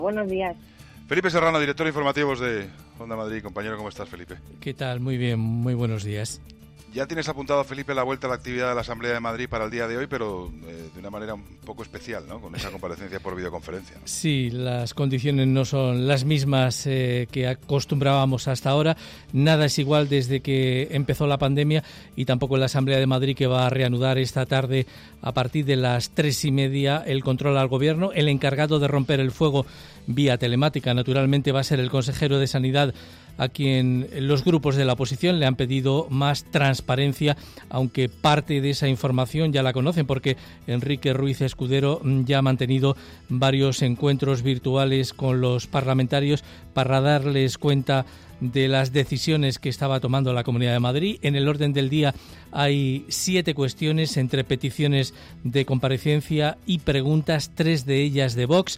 Buenos días. Felipe Serrano, director de informativos de Onda Madrid. Compañero, ¿cómo estás, Felipe? ¿Qué tal? Muy bien, muy buenos días. Ya tienes apuntado, Felipe, la vuelta a la actividad de la Asamblea de Madrid para el día de hoy, pero de una manera un poco especial, ¿no? Con esa comparecencia por videoconferencia, ¿no? Sí, las condiciones no son las mismas que acostumbrábamos hasta ahora. Nada es igual desde que empezó la pandemia y tampoco en la Asamblea de Madrid, que va a reanudar esta tarde a partir de las 3:30 el control al Gobierno. El encargado de romper el fuego vía telemática, naturalmente, va a ser el consejero de Sanidad, a quien los grupos de la oposición le han pedido más transparencia, aunque parte de esa información ya la conocen, porque Enrique Ruiz Escudero ya ha mantenido varios encuentros virtuales con los parlamentarios para darles cuenta de las decisiones que estaba tomando la Comunidad de Madrid. En el orden del día hay 7 cuestiones, entre peticiones de comparecencia y preguntas, 3 de ellas de Vox.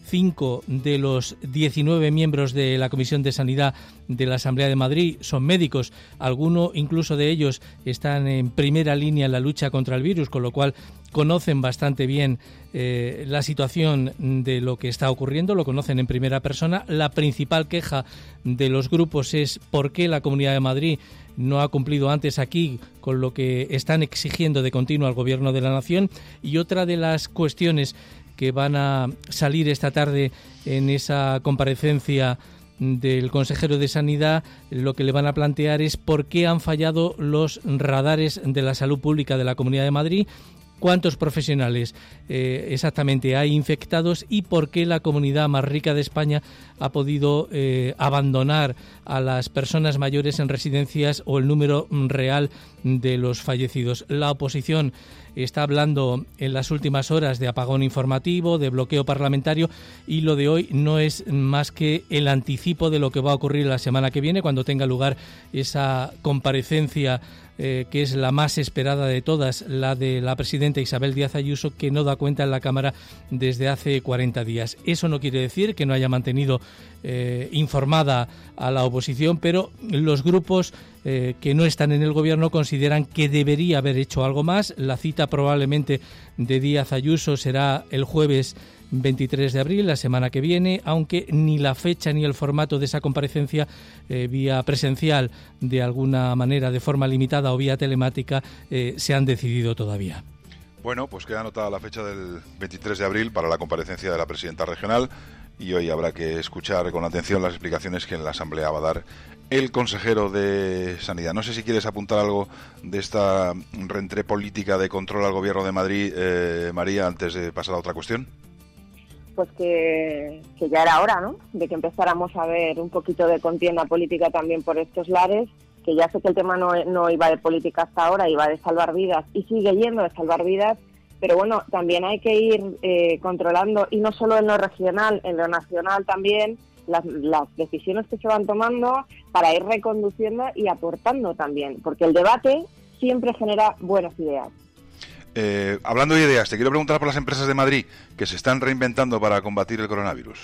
5 de los 19 miembros de la Comisión de Sanidad de la Asamblea de Madrid son médicos. Algunos, incluso de ellos, están en primera línea en la lucha contra el virus, con lo cual conocen bastante bien la situación de lo que está ocurriendo, lo conocen en primera persona. La principal queja de los grupos es por qué la Comunidad de Madrid no ha cumplido antes aquí con lo que están exigiendo de continuo al Gobierno de la Nación. Y otra de las cuestiones que van a salir esta tarde en esa comparecencia del consejero de Sanidad, lo que le van a plantear es por qué han fallado los radares de la salud pública de la Comunidad de Madrid, cuántos profesionales exactamente hay infectados y por qué la comunidad más rica de España ha podido abandonar a las personas mayores en residencias, o el número real de los fallecidos. La oposición está hablando en las últimas horas de apagón informativo, de bloqueo parlamentario, y lo de hoy no es más que el anticipo de lo que va a ocurrir la semana que viene, cuando tenga lugar esa comparecencia que es la más esperada de todas, la de la presidenta Isabel Díaz Ayuso, que no da cuenta en la Cámara desde hace 40 días. Eso no quiere decir que no haya mantenido informada a la oposición, pero los grupos que no están en el Gobierno consideran que debería haber hecho algo más. La cita probablemente de Díaz Ayuso será el jueves 23 de abril, la semana que viene, aunque ni la fecha ni el formato de esa comparecencia vía presencial, de alguna manera de forma limitada o vía telemática, se han decidido todavía. Bueno, pues queda anotada la fecha del 23 de abril para la comparecencia de la presidenta regional, y hoy habrá que escuchar con atención las explicaciones que en la Asamblea va a dar el consejero de Sanidad. No sé si quieres apuntar algo de esta rentrée política de control al Gobierno de Madrid, María, antes de pasar a otra cuestión. Pues que ya era hora, ¿no?, de que empezáramos a ver un poquito de contienda política también por estos lares, que ya sé que el tema no iba de política hasta ahora, iba de salvar vidas y sigue yendo de salvar vidas, pero bueno, también hay que ir controlando, y no solo en lo regional, en lo nacional también, las decisiones que se van tomando para ir reconduciendo y aportando también, porque el debate siempre genera buenas ideas. Hablando de ideas, te quiero preguntar por las empresas de Madrid que se están reinventando para combatir el coronavirus.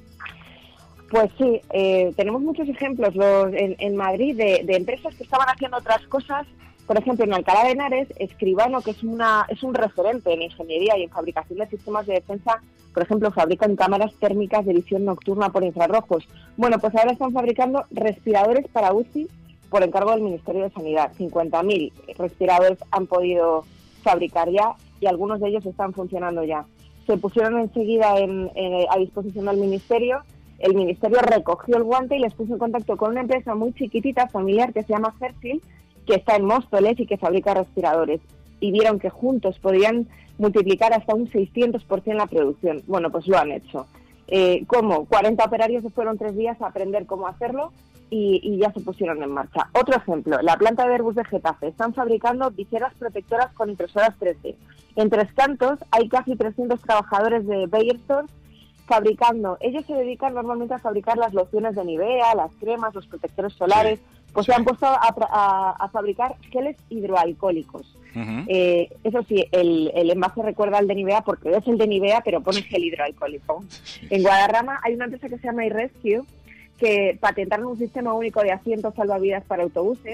Pues sí, tenemos muchos ejemplos en Madrid de empresas que estaban haciendo otras cosas. Por ejemplo, en Alcalá de Henares, Escribano, que es un referente en ingeniería y en fabricación de sistemas de defensa, por ejemplo, fabrican cámaras térmicas de visión nocturna por infrarrojos. Bueno, pues ahora están fabricando respiradores para UCI por encargo del Ministerio de Sanidad. 50.000 respiradores han podido fabricar ya, y algunos de ellos están funcionando ya. Se pusieron enseguida a disposición del Ministerio. El Ministerio recogió el guante y les puso en contacto con una empresa muy chiquitita, familiar, que se llama Fertil, que está en Móstoles y que fabrica respiradores. Y vieron que juntos podían multiplicar hasta un 600% la producción. Bueno, pues lo han hecho. ¿Cómo? 40 operarios se fueron 3 días a aprender cómo hacerlo y ya se pusieron en marcha. Otro ejemplo, la planta de Airbus de Getafe. Están fabricando viseras protectoras con impresoras 3D. En Tres Cantos hay casi 300 trabajadores de Beiersdorf fabricando. Ellos se dedican normalmente a fabricar las lociones de Nivea, las cremas, los protectores solares. Pues se han puesto a fabricar geles hidroalcohólicos. Uh-huh. Eso sí, el envase recuerda al de Nivea porque es el de Nivea, pero pone gel hidroalcohólico. Sí. En Guadarrama hay una empresa que se llama iRescue, que patentaron un sistema único de asientos salvavidas para autobuses,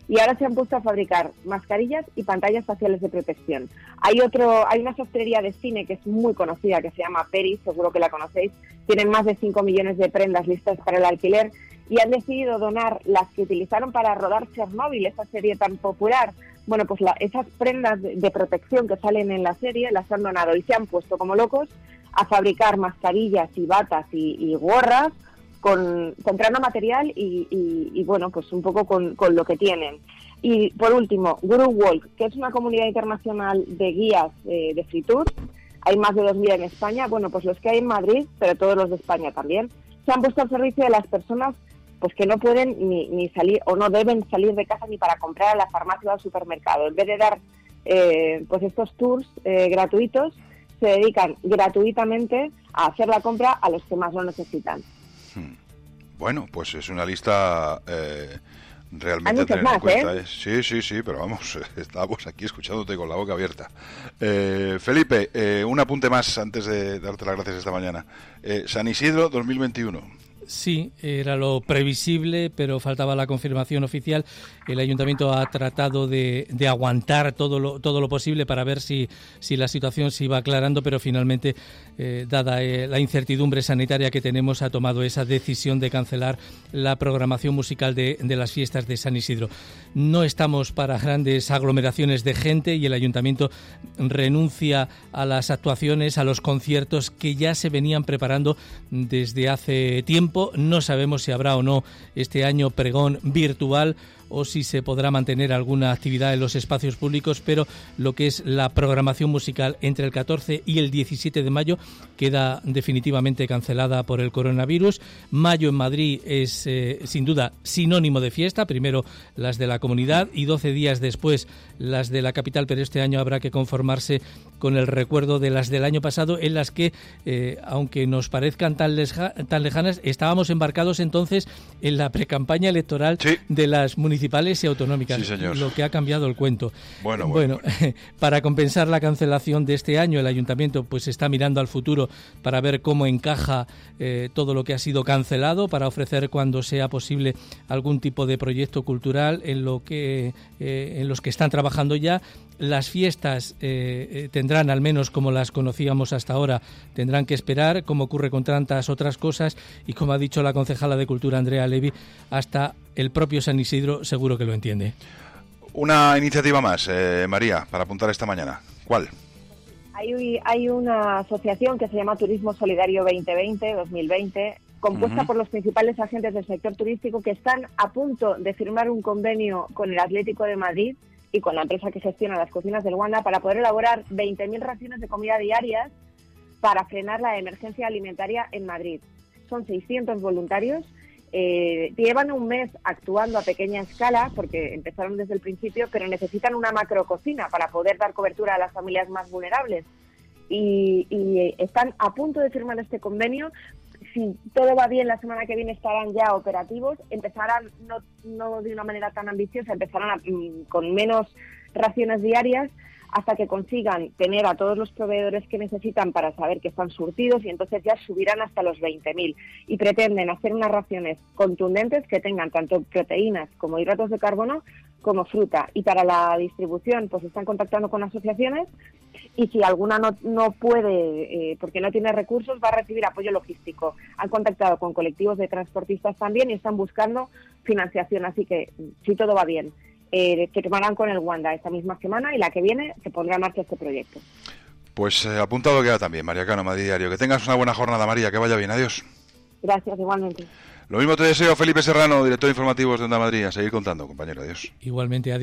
y ahora se han puesto a fabricar mascarillas y pantallas faciales de protección. Hay una sastrería de cine que es muy conocida, que se llama Peri, seguro que la conocéis, tienen más de 5 millones de prendas listas para el alquiler, y han decidido donar las que utilizaron para rodar Chernobyl, esa serie tan popular. Bueno, pues esas prendas de protección que salen en la serie las han donado y se han puesto como locos a fabricar mascarillas y batas y gorras, comprando material y bueno, pues un poco con lo que tienen. Y por último, Guru Walk, que es una comunidad internacional de guías de free tour. Hay más de 2.000 en España. Bueno, pues los que hay en Madrid, pero todos los de España también, se han puesto al servicio de las personas pues que no pueden ni salir o no deben salir de casa ni para comprar a la farmacia o al supermercado. En vez de dar pues estos tours gratuitos, se dedican gratuitamente a hacer la compra a los que más lo necesitan. Bueno, pues es una lista realmente a tener más, en cuenta. Sí, pero vamos, estamos aquí escuchándote con la boca abierta. Felipe, un apunte más antes de darte las gracias esta mañana. San Isidro 2021. Sí, era lo previsible, pero faltaba la confirmación oficial. El Ayuntamiento ha tratado de aguantar todo lo posible para ver si la situación se iba aclarando, pero finalmente, dada la incertidumbre sanitaria que tenemos, ha tomado esa decisión de cancelar la programación musical de las fiestas de San Isidro. No estamos para grandes aglomeraciones de gente y el Ayuntamiento renuncia a las actuaciones, a los conciertos que ya se venían preparando desde hace tiempo. No sabemos si habrá o no este año pregón virtual o si se podrá mantener alguna actividad en los espacios públicos, pero lo que es la programación musical entre el 14 y el 17 de mayo queda definitivamente cancelada por el coronavirus. Mayo en Madrid es sin duda sinónimo de fiesta, primero las de la comunidad y 12 días después las de la capital, pero este año habrá que conformarse con el recuerdo de las del año pasado, en las que, aunque nos parezcan tan lejanas, estábamos embarcados entonces en la precampaña electoral de las municipales y autonómicas, sí, señor. Lo que ha cambiado el cuento. Bueno. Para compensar la cancelación de este año, el Ayuntamiento pues está mirando al futuro para ver cómo encaja todo lo que ha sido cancelado, para ofrecer cuando sea posible algún tipo de proyecto cultural en los que están trabajando ya. Las fiestas tendrán, al menos como las conocíamos hasta ahora, tendrán que esperar, como ocurre con tantas otras cosas, y como ha dicho la concejala de Cultura, Andrea Levy, hasta el propio San Isidro seguro que lo entiende. Una iniciativa más, María, para apuntar esta mañana. ¿Cuál? Hay una asociación que se llama Turismo Solidario 2020, compuesta por los principales agentes del sector turístico, que están a punto de firmar un convenio con el Atlético de Madrid y con la empresa que gestiona las cocinas del Wanda para poder elaborar 20.000 raciones de comida diarias para frenar la emergencia alimentaria en Madrid. Son 600 voluntarios, llevan un mes actuando a pequeña escala porque empezaron desde el principio, pero necesitan una macrococina para poder dar cobertura a las familias más vulnerables y están a punto de firmar este convenio. Si todo va bien, la semana que viene estarán ya operativos, empezarán no de una manera tan ambiciosa, empezarán con menos raciones diarias hasta que consigan tener a todos los proveedores que necesitan para saber que están surtidos, y entonces ya subirán hasta los 20.000 y pretenden hacer unas raciones contundentes que tengan tanto proteínas como hidratos de carbono como fruta. Y para la distribución pues están contactando con asociaciones, y si alguna no puede porque no tiene recursos, va a recibir apoyo logístico. Han contactado con colectivos de transportistas también y están buscando financiación, así que si todo va bien, firmarán con el Wanda esta misma semana, y la que viene se pondrá en marcha este proyecto. Pues apuntado queda también, María Cano, Madrid Diario. Que tengas una buena jornada, María, que vaya bien. Adiós. Gracias, igualmente. Lo mismo te deseo, Felipe Serrano, director de informativos de Onda Madrid. A seguir contando, compañero. Adiós. Igualmente, adiós.